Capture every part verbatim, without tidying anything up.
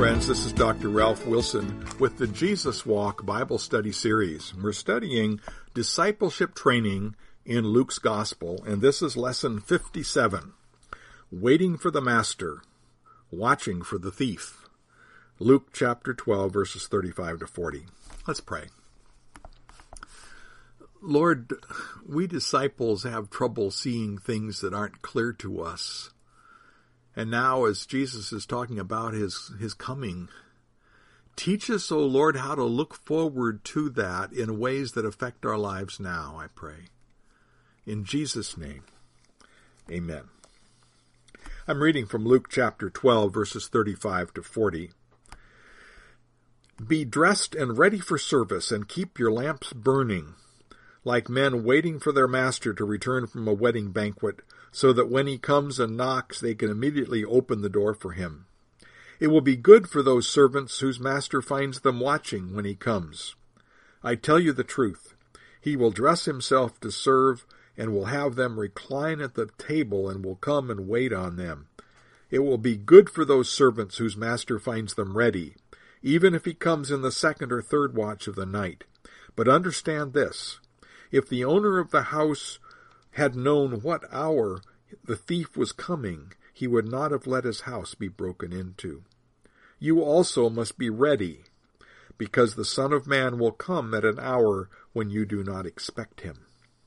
friends. This is Doctor Ralph Wilson with the Jesus Walk Bible Study Series. We're studying discipleship training in Luke's Gospel, and this is lesson fifty-seven, Waiting for the Master, Watching for the Thief. Luke chapter twelve, verses thirty-five to forty. Let's pray. Lord, we disciples have trouble seeing things that aren't clear to us. And now, as Jesus is talking about his, his coming, teach us, O Lord, how to look forward to that in ways that affect our lives now, I pray. In Jesus' name, amen. I'm reading from Luke chapter twelve, verses thirty-five to forty. Be dressed and ready for service, and keep your lamps burning, like men waiting for their master to return from a wedding banquet, so that when he comes and knocks, they can immediately open the door for him. It will be good for those servants whose master finds them watching when he comes. I tell you the truth, he will dress himself to serve, and will have them recline at the table, and will come and wait on them. It will be good for those servants whose master finds them ready, even if he comes in the second or third watch of the night. But understand this, if the owner of the house had known what hour the thief was coming, he would not have let his house be broken into. You also must be ready, because the Son of Man will come at an hour when you do not expect him.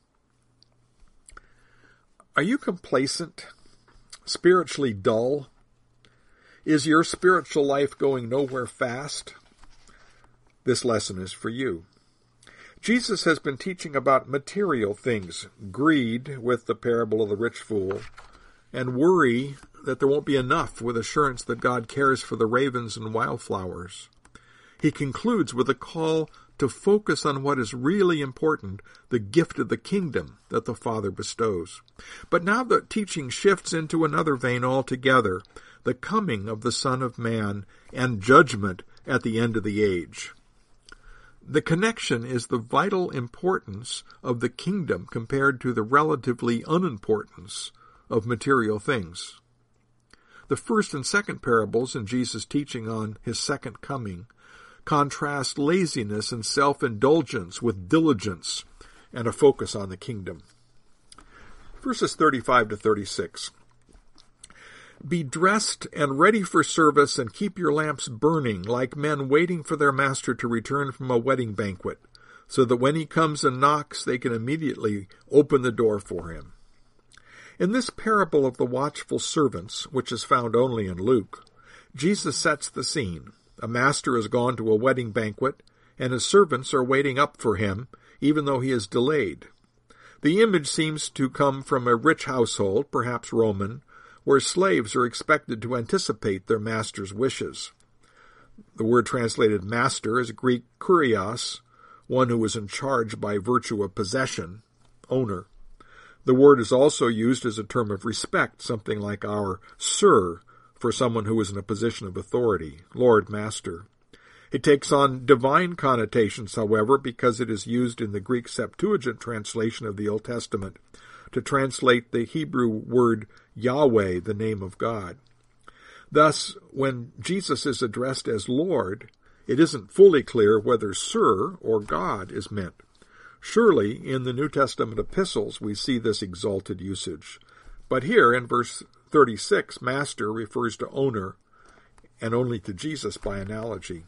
Are you complacent, spiritually dull? Is your spiritual life going nowhere fast? This lesson is for you. Jesus has been teaching about material things, greed with the parable of the rich fool, and worry that there won't be enough with assurance that God cares for the ravens and wildflowers. He concludes with a call to focus on what is really important, the gift of the kingdom that the Father bestows. But now the teaching shifts into another vein altogether, the coming of the Son of Man and judgment at the end of the age. The connection is the vital importance of the kingdom compared to the relatively unimportance of material things. The first and second parables in Jesus' teaching on his second coming contrast laziness and self-indulgence with diligence and a focus on the kingdom. Verses thirty-five to thirty-six. Be dressed and ready for service, and keep your lamps burning, like men waiting for their master to return from a wedding banquet, so that when he comes and knocks, they can immediately open the door for him. In this parable of the watchful servants, which is found only in Luke, Jesus sets the scene. A master has gone to a wedding banquet, and his servants are waiting up for him, even though he is delayed. The image seems to come from a rich household, perhaps Roman, where slaves are expected to anticipate their master's wishes. The word translated master is Greek kurios, one who is in charge by virtue of possession, owner. The word is also used as a term of respect, something like our sir for someone who is in a position of authority, Lord, Master. It takes on divine connotations, however, because it is used in the Greek Septuagint translation of the Old Testament to translate the Hebrew word Yahweh, the name of God. Thus, when Jesus is addressed as Lord, it isn't fully clear whether Sir or God is meant. Surely, in the New Testament epistles, we see this exalted usage. But here, in verse thirty-six, Master refers to owner, and only to Jesus by analogy.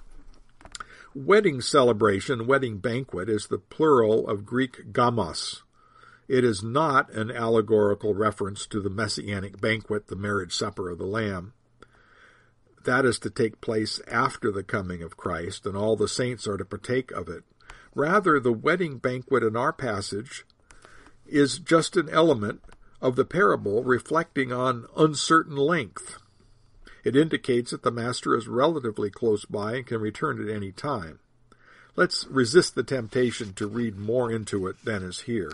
Wedding celebration, wedding banquet, is the plural of Greek gamos. It is not an allegorical reference to the messianic banquet, the marriage supper of the Lamb. That is to take place after the coming of Christ, and all the saints are to partake of it. Rather, the wedding banquet in our passage is just an element of the parable reflecting on uncertain length. It indicates that the master is relatively close by and can return at any time. Let's resist the temptation to read more into it than is here.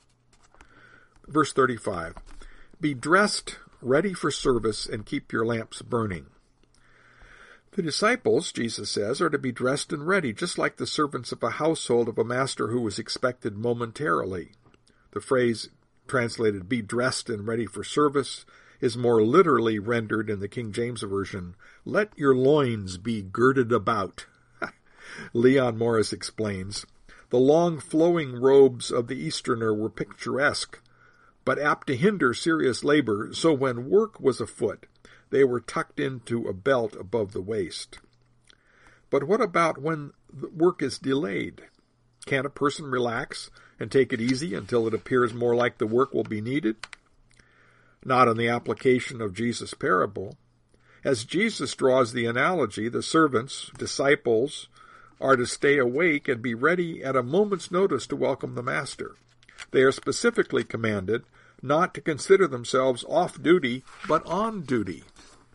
Verse thirty-five, be dressed, ready for service, and keep your lamps burning. The disciples, Jesus says, are to be dressed and ready, just like the servants of a household of a master who was expected momentarily. The phrase translated, be dressed and ready for service, is more literally rendered in the King James Version, let your loins be girded about. Leon Morris explains, the long flowing robes of the Easterner were picturesque, but apt to hinder serious labor, so when work was afoot, they were tucked into a belt above the waist. But what about when the work is delayed? Can't a person relax and take it easy until it appears more like the work will be needed? Not in the application of Jesus' parable. As Jesus draws the analogy, the servants, disciples, are to stay awake and be ready at a moment's notice to welcome the master. They are specifically commanded not to consider themselves off duty, but on duty.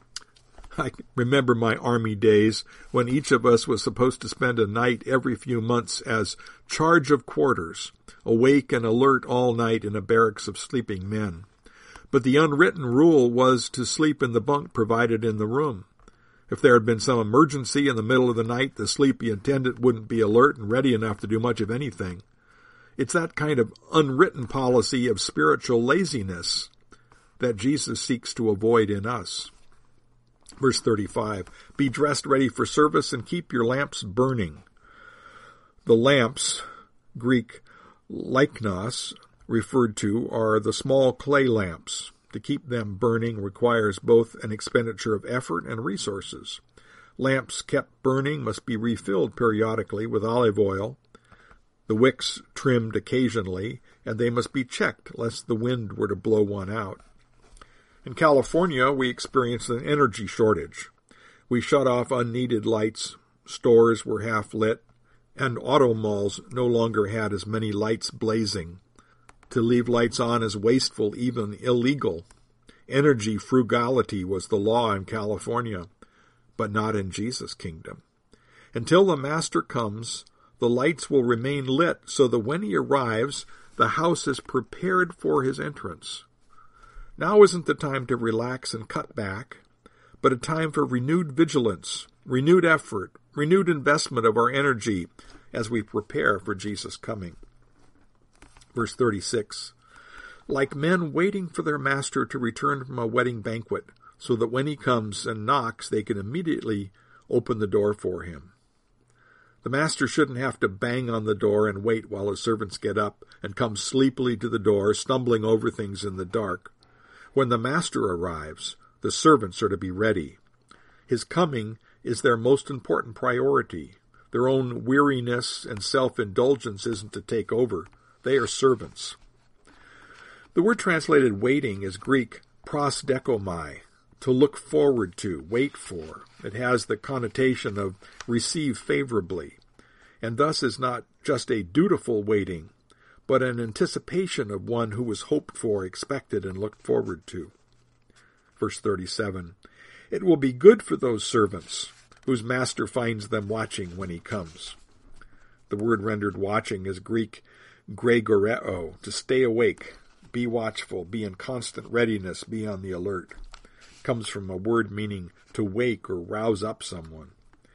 I remember my army days when each of us was supposed to spend a night every few months as charge of quarters, awake and alert all night in a barracks of sleeping men. But the unwritten rule was to sleep in the bunk provided in the room. If there had been some emergency in the middle of the night, the sleepy attendant wouldn't be alert and ready enough to do much of anything. It's that kind of unwritten policy of spiritual laziness that Jesus seeks to avoid in us. Verse thirty-five, be dressed ready for service and keep your lamps burning. The lamps, Greek lychnos, referred to are the small clay lamps. To keep them burning requires both an expenditure of effort and resources. Lamps kept burning must be refilled periodically with olive oil, the wicks trimmed occasionally, and they must be checked lest the wind were to blow one out. In California, we experienced an energy shortage. We shut off unneeded lights, stores were half lit, and auto malls no longer had as many lights blazing. To leave lights on is wasteful, even illegal. Energy frugality was the law in California, but not in Jesus' kingdom. Until the Master comes, the lights will remain lit so that when he arrives, the house is prepared for his entrance. Now isn't the time to relax and cut back, but a time for renewed vigilance, renewed effort, renewed investment of our energy as we prepare for Jesus' coming. Verse thirty-six, like men waiting for their master to return from a wedding banquet, so that when he comes and knocks, they can immediately open the door for him. The master shouldn't have to bang on the door and wait while his servants get up and come sleepily to the door, stumbling over things in the dark. When the master arrives, the servants are to be ready. His coming is their most important priority. Their own weariness and self-indulgence isn't to take over. They are servants. The word translated waiting is Greek prosdekomai, to look forward to, wait for. It has the connotation of receive favorably, and thus is not just a dutiful waiting, but an anticipation of one who was hoped for, expected, and looked forward to. Verse thirty-seven, it will be good for those servants whose master finds them watching when he comes. The word rendered watching is Greek gregoreo, to stay awake, be watchful, be in constant readiness, be on the alert. It comes from a word meaning to wake or rouse up someone.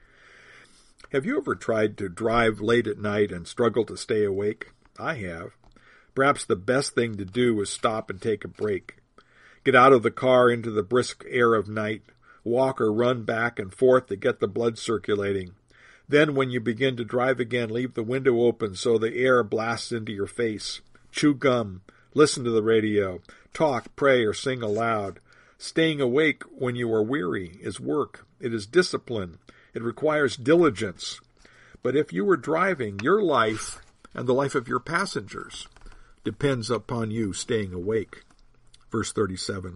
Have you ever tried to drive late at night and struggle to stay awake? I have. Perhaps the best thing to do is stop and take a break. Get out of the car into the brisk air of night, walk or run back and forth to get the blood circulating. Then when you begin to drive again, leave the window open so the air blasts into your face. Chew gum, listen to the radio, talk, pray, or sing aloud. Staying awake when you are weary is work. It is discipline. It requires diligence. But if you are driving, your life and the life of your passengers depends upon you staying awake. Verse thirty-seven.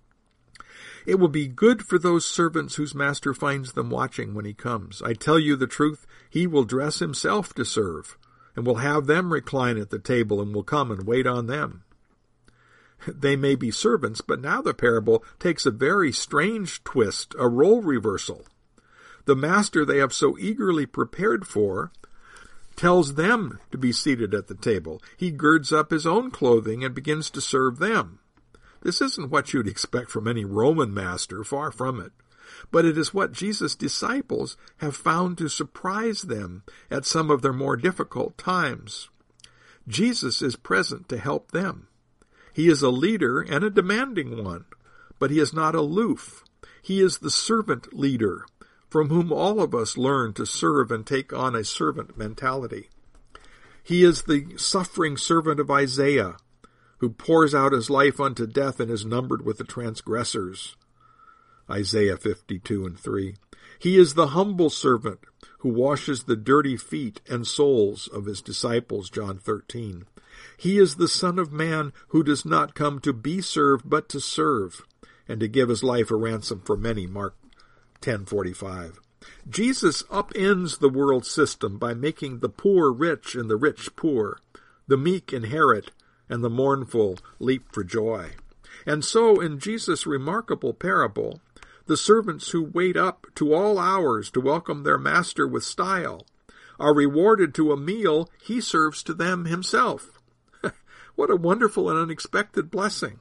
It will be good for those servants whose master finds them watching when he comes. I tell you the truth, he will dress himself to serve, and will have them recline at the table, and will come and wait on them. They may be servants, but now the parable takes a very strange twist, a role reversal. The master they have so eagerly prepared for tells them to be seated at the table. He girds up his own clothing and begins to serve them. This isn't what you'd expect from any Roman master, far from it. But it is what Jesus' disciples have found to surprise them at some of their more difficult times. Jesus is present to help them. He is a leader and a demanding one, but he is not aloof. He is the servant leader, from whom all of us learn to serve and take on a servant mentality. He is the suffering servant of Isaiah, who pours out his life unto death and is numbered with the transgressors. Isaiah fifty-two and three. He is the humble servant who washes the dirty feet and soles of his disciples, John thirteen. He is the Son of Man who does not come to be served, but to serve, and to give his life a ransom for many, Mark ten forty-five. Jesus upends the world system by making the poor rich and the rich poor, the meek inherit, and the mournful leap for joy. And so, in Jesus' remarkable parable, the servants who wait up to all hours to welcome their master with style are rewarded to a meal he serves to them himself. What a wonderful and unexpected blessing.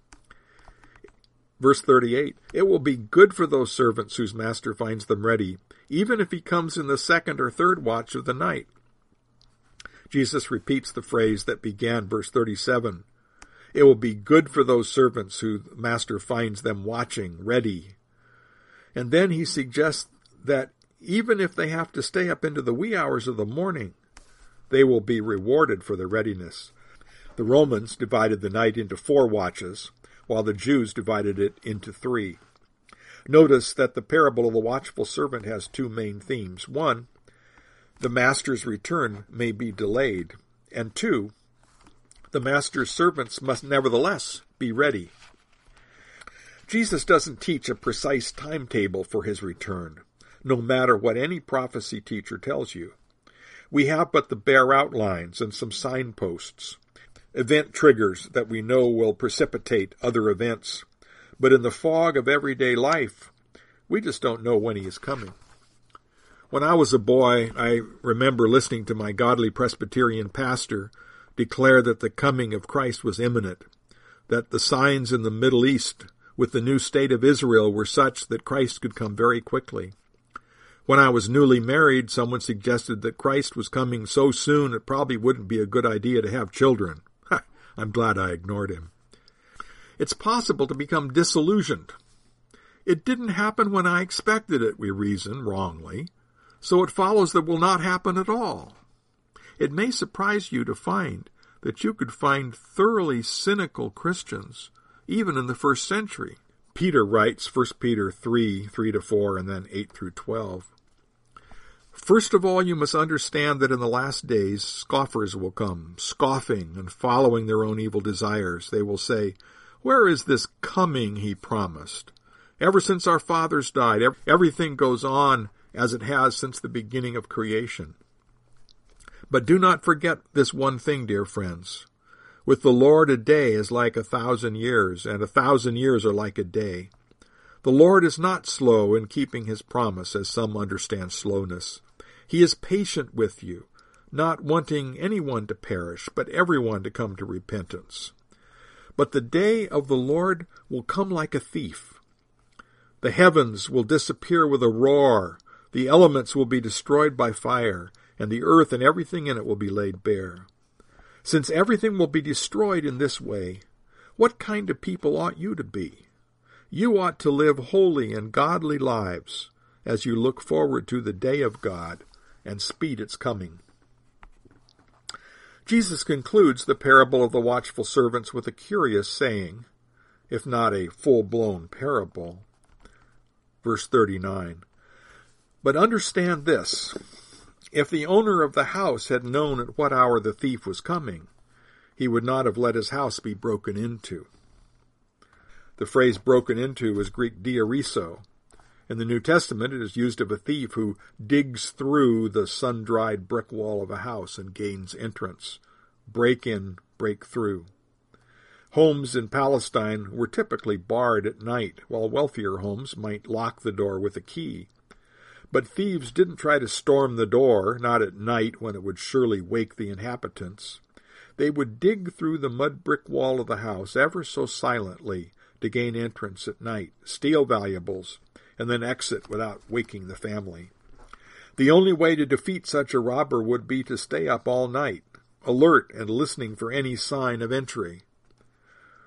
Verse thirty-eight, it will be good for those servants whose master finds them ready, even if he comes in the second or third watch of the night. Jesus repeats the phrase that began verse thirty-seven. It will be good for those servants whose master finds them watching, ready. And then he suggests that even if they have to stay up into the wee hours of the morning, they will be rewarded for their readiness. The Romans divided the night into four watches, while the Jews divided it into three. Notice that the parable of the watchful servant has two main themes. One, the master's return may be delayed. And two, the master's servants must nevertheless be ready. Jesus doesn't teach a precise timetable for his return, no matter what any prophecy teacher tells you. We have but the bare outlines and some signposts, event triggers that we know will precipitate other events. But in the fog of everyday life, we just don't know when he is coming. When I was a boy, I remember listening to my godly Presbyterian pastor declare that the coming of Christ was imminent, that the signs in the Middle East with the new state of Israel were such that Christ could come very quickly. When I was newly married, someone suggested that Christ was coming so soon it probably wouldn't be a good idea to have children. I'm glad I ignored him. It's possible to become disillusioned. It didn't happen when I expected it, we reason wrongly, so it follows that will not happen at all. It may surprise you to find that you could find thoroughly cynical Christians even in the first century. Peter writes, First Peter three, three to four, and then eight through twelve. First of all, you must understand that in the last days scoffers will come, scoffing and following their own evil desires. They will say, where is this coming he promised? Ever since our fathers died, everything goes on as it has since the beginning of creation. But do not forget this one thing, dear friends. With the Lord, a day is like a thousand years, and a thousand years are like a day. The Lord is not slow in keeping his promise, as some understand slowness. He is patient with you, not wanting anyone to perish, but everyone to come to repentance. But the day of the Lord will come like a thief. The heavens will disappear with a roar, the elements will be destroyed by fire, and the earth and everything in it will be laid bare. Since everything will be destroyed in this way, what kind of people ought you to be? You ought to live holy and godly lives as you look forward to the day of God and speed its coming. Jesus concludes the parable of the watchful servants with a curious saying, if not a full-blown parable. Verse thirty-nine, but understand this. If the owner of the house had known at what hour the thief was coming, he would not have let his house be broken into. The phrase broken into is Greek diorizo. In the New Testament, it is used of a thief who digs through the sun-dried brick wall of a house and gains entrance. Break in, break through. Homes in Palestine were typically barred at night, while wealthier homes might lock the door with a key. But thieves didn't try to storm the door, not at night when it would surely wake the inhabitants. They would dig through the mud brick wall of the house ever so silently to gain entrance at night, steal valuables, and then exit without waking the family. The only way to defeat such a robber would be to stay up all night, alert and listening for any sign of entry.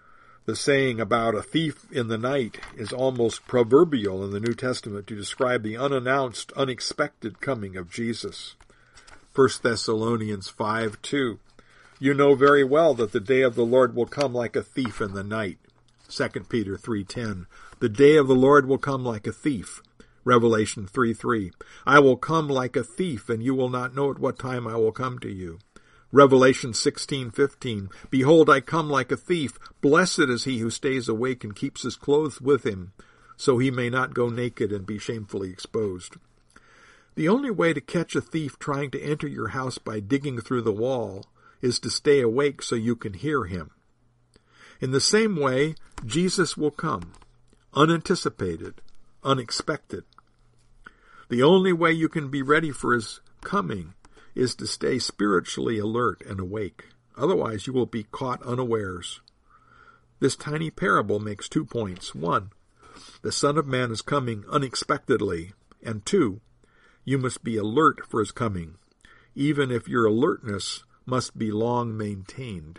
The saying about a thief in the night is almost proverbial in the New Testament to describe the unannounced, unexpected coming of Jesus. First Thessalonians five two. You know very well that the day of the Lord will come like a thief in the night. Second Peter three ten. The day of the Lord will come like a thief. Revelation three three. I will come like a thief, and you will not know at what time I will come to you. Revelation sixteen fifteen. Behold, I come like a thief. Blessed is he who stays awake and keeps his clothes with him, so he may not go naked and be shamefully exposed. The only way to catch a thief trying to enter your house by digging through the wall is to stay awake so you can hear him. In the same way, Jesus will come, unanticipated, unexpected. The only way you can be ready for his coming is to stay spiritually alert and awake. Otherwise, you will be caught unawares. This tiny parable makes two points. One, the Son of Man is coming unexpectedly. And two, you must be alert for his coming, even if your alertness must be long maintained.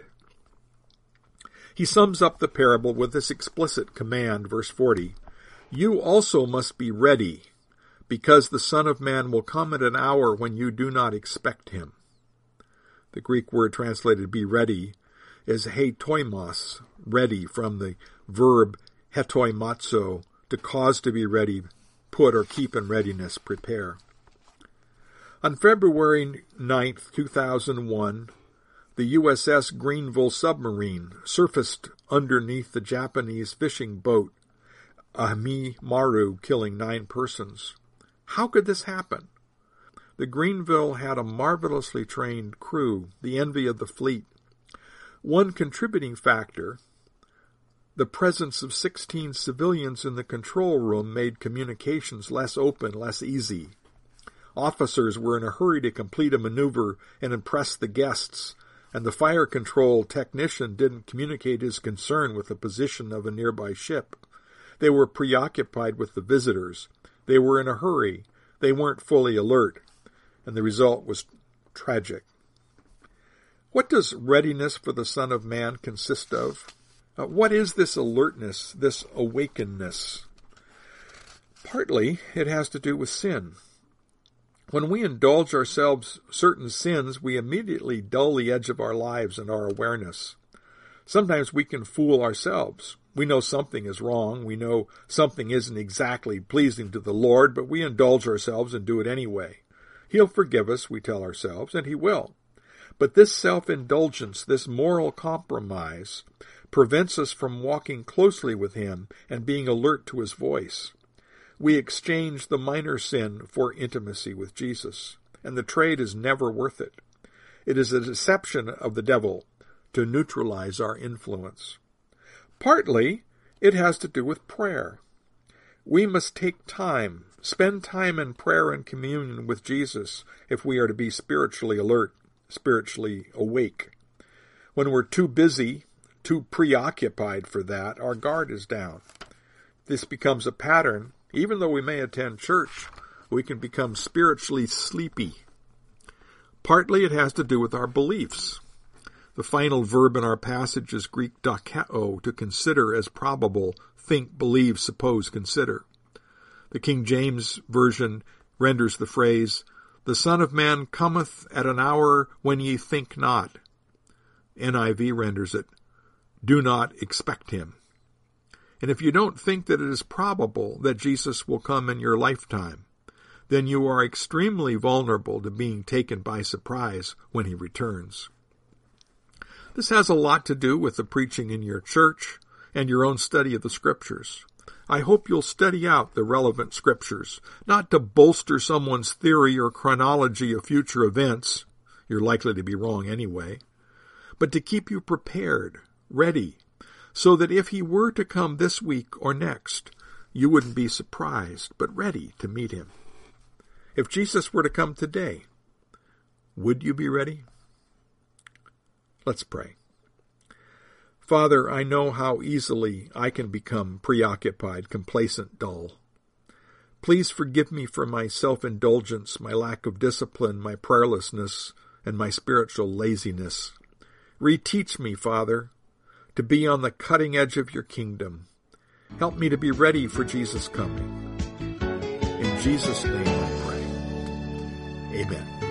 He sums up the parable with this explicit command, verse forty. You also must be ready, because the Son of Man will come at an hour when you do not expect him. The Greek word translated be ready is hetoimos, ready, from the verb hetoimazo, to cause to be ready, put or keep in readiness, prepare. On February ninth, two thousand one, the U S S Greenville submarine surfaced underneath the Japanese fishing boat Ami Maru, killing nine persons. How could this happen? The Greenville had a marvelously trained crew, the envy of the fleet. One contributing factor, the presence of sixteen civilians in the control room, made communications less open, less easy. Officers were in a hurry to complete a maneuver and impress the guests, and the fire control technician didn't communicate his concern with the position of a nearby ship. They were preoccupied with the visitors. They were in a hurry. They weren't fully alert, and the result was tragic. What does readiness for the Son of Man consist of? Uh, what is this alertness, this awakenedness? Partly, it has to do with sin. When we indulge ourselves certain sins, we immediately dull the edge of our lives and our awareness. Sometimes we can fool ourselves. We know something is wrong. We know something isn't exactly pleasing to the Lord, but we indulge ourselves and do it anyway. He'll forgive us, we tell ourselves, and he will. But this self-indulgence, this moral compromise, prevents us from walking closely with him and being alert to his voice. We exchange the minor sin for intimacy with Jesus, and the trade is never worth it. It is a deception of the devil to neutralize our influence. Partly, it has to do with prayer. We must take time, spend time in prayer and communion with Jesus if we are to be spiritually alert, spiritually awake. When we're too busy, too preoccupied for that, our guard is down. This becomes a pattern. Even though we may attend church, we can become spiritually sleepy. Partly it has to do with our beliefs. The final verb in our passage is Greek dokeo, to consider as probable, think, believe, suppose, consider. The King James Version renders the phrase, the Son of Man cometh at an hour when ye think not. N I V renders it, do not expect him. And if you don't think that it is probable that Jesus will come in your lifetime, then you are extremely vulnerable to being taken by surprise when he returns. This has a lot to do with the preaching in your church and your own study of the Scriptures. I hope you'll study out the relevant Scriptures, not to bolster someone's theory or chronology of future events, you're likely to be wrong anyway, but to keep you prepared, ready, so that if he were to come this week or next, you wouldn't be surprised, but ready to meet him. If Jesus were to come today, would you be ready? Let's pray. Father, I know how easily I can become preoccupied, complacent, dull. Please forgive me for my self-indulgence, my lack of discipline, my prayerlessness, and my spiritual laziness. Reteach me, Father, to be on the cutting edge of your kingdom. Help me to be ready for Jesus' coming. In Jesus' name I pray. Amen.